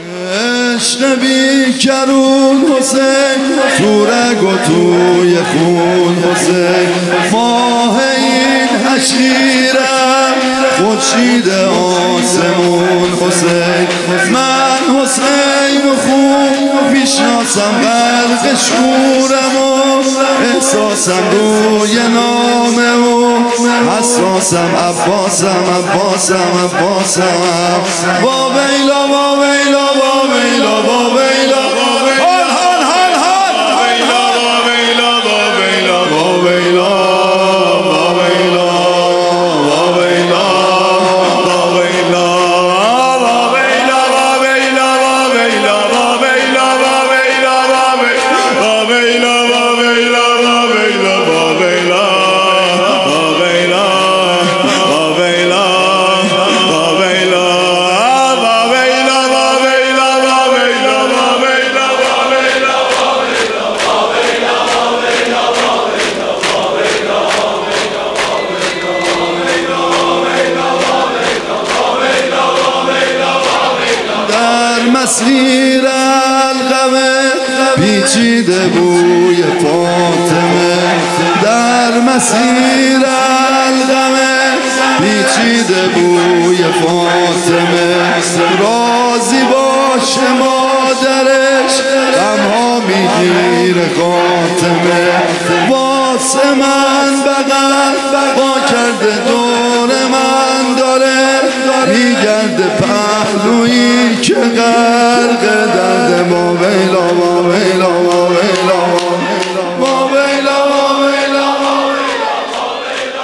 عشق بی کرون حسین، تو رگ و توی خون حسین، ماه این حشیرم خورشید آسمون حسین. من حسین و خون میشناسم غرق شورم و احساسم روی نامه و حساسم عباسم با ویلا با ویلا با ویلا با ویلا مسیر القمه پیچیده بوی فاطمه، در مسیر القمه پیچیده بوی فاطمه. راضی باشه مادرش غمها میگیره خاتمه، واسه من بغل با کرده دور من داره میگرده پهلویی که غرق